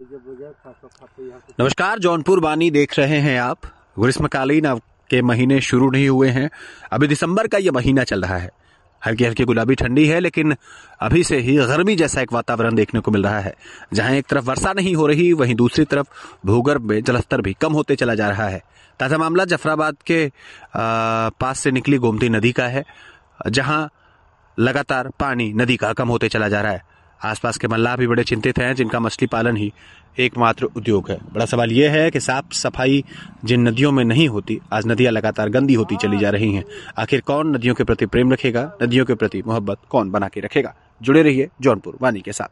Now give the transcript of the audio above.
नमस्कार, जौनपुर वानी देख रहे हैं आप। ग्रीष्मकालीन के महीने शुरू नहीं हुए हैं, अभी दिसंबर का ये महीना चल रहा है। हल्की हल्की गुलाबी ठंडी है, लेकिन अभी से ही गर्मी जैसा एक वातावरण देखने को मिल रहा है। जहां एक तरफ वर्षा नहीं हो रही, वहीं दूसरी तरफ भूगर्भ में जलस्तर भी कम होते चला जा रहा है। ताजा मामला जफराबाद के पास से निकली गोमती नदी का है, जहां लगातार पानी नदी का कम होते चला जा रहा है। आसपास के मल्लाह भी बड़े चिंतित हैं, जिनका मछली पालन ही एकमात्र उद्योग है। बड़ा सवाल यह है कि साफ सफाई जिन नदियों में नहीं होती, आज नदियां लगातार गंदी होती चली जा रही हैं। आखिर कौन नदियों के प्रति प्रेम रखेगा, नदियों के प्रति मोहब्बत कौन बना के रखेगा? जुड़े रहिए जौनपुर वानी के साथ।